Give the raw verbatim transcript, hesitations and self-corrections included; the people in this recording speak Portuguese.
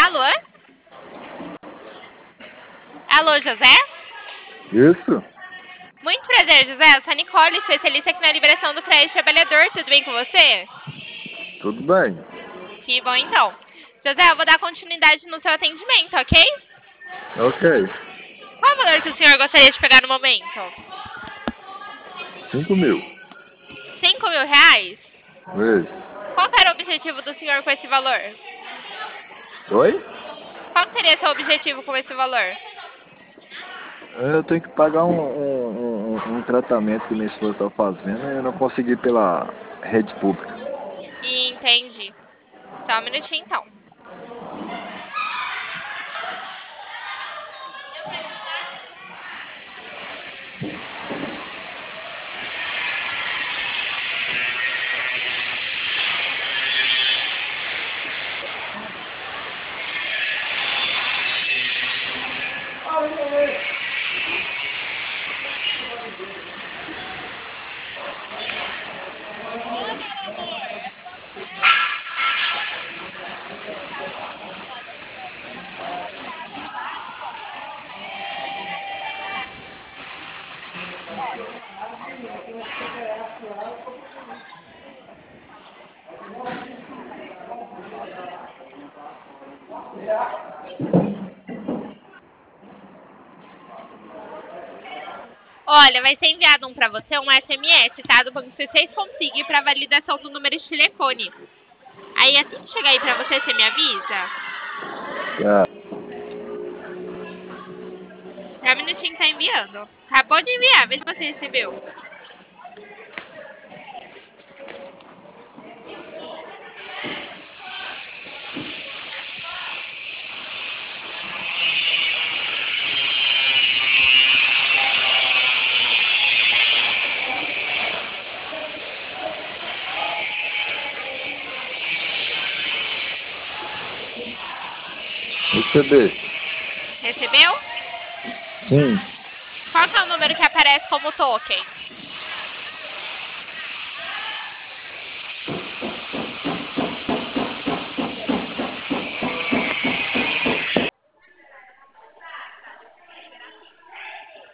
Alô? Alô, José? Isso? Muito prazer, José. Eu sou a Nicole, especialista aqui na liberação do crédito trabalhador. Tudo bem com você? Tudo bem? Que bom, então. José, eu vou dar continuidade no seu atendimento, ok? Ok. Qual o valor que o senhor gostaria de pegar no momento? Cinco mil. Cinco mil reais? Isso. Qual que era o objetivo do senhor com esse valor? Oi? Qual que seria seu objetivo com esse valor? Eu tenho que pagar um, um, um, um tratamento que minha esposa está fazendo e eu não consegui pela rede pública. Entendi. Só um minutinho, então. Olha, vai ser enviado um para você, um S M S, tá? Do Banco C seis Consig para validação do número de telefone. Aí assim que chegar aí para você, você me avisa? Tá. Já um minutinho que tá enviando. Acabou de enviar, vê se você recebeu. Receber. Recebeu? Sim. Qual que é o número que aparece como token?